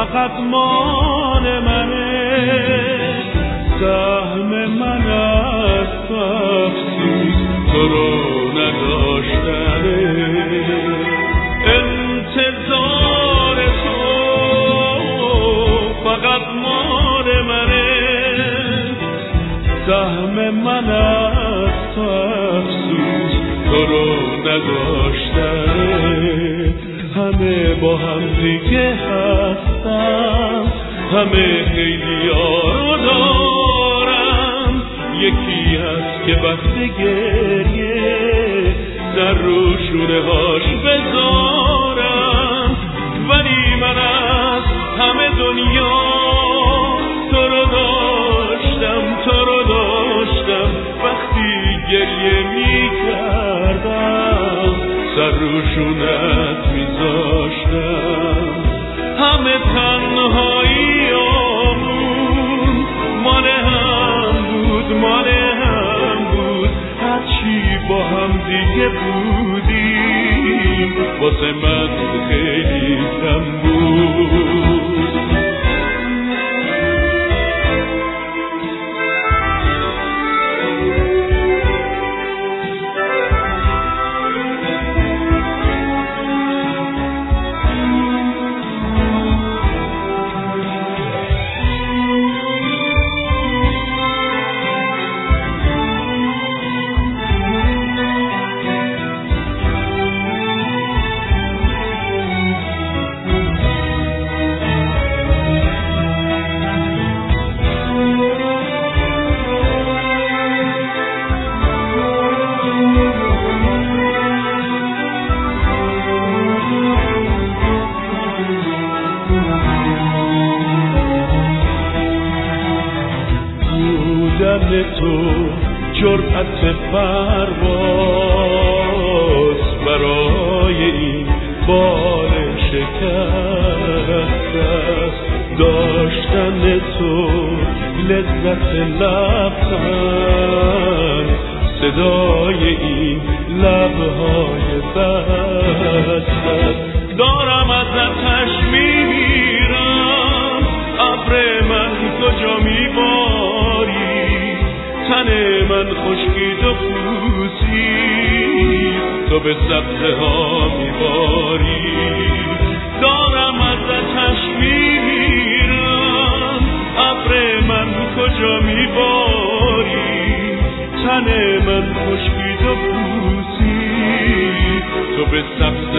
فقط مال منه، سهم من از افسوس تو رو نداشتنه. انتظار تو فقط مال منه، سهم من از افسوس تو رو نداشتنه. همه با هم دیگه هستم، همه خیلی رو دارم، یکی هست که وقت گریه در رو شونه هاش بذارم. ولی من از همه دنیا تو رو داشتم، تو رو داشتم. وقتی گریه می کردم سر رو شونت می داشتم. همه تنهایی آمون مال هم بود، مال هم بود. هرچی با هم دیگه بودیم واسه من خیلی کم بود. تو جرأت پرواز برای این بال شکست است. داشتن تو لذت لبخند، صدای این لبهای بست است. دارم ازتش میمیرم، ابر من کجا میباری، تن من خشکید و پوسید، تو به سبزه ها میباری. دارم ازتش میمیرم، ابر من کجا میباری، تن من خشکید و پوسید، تو به سبزه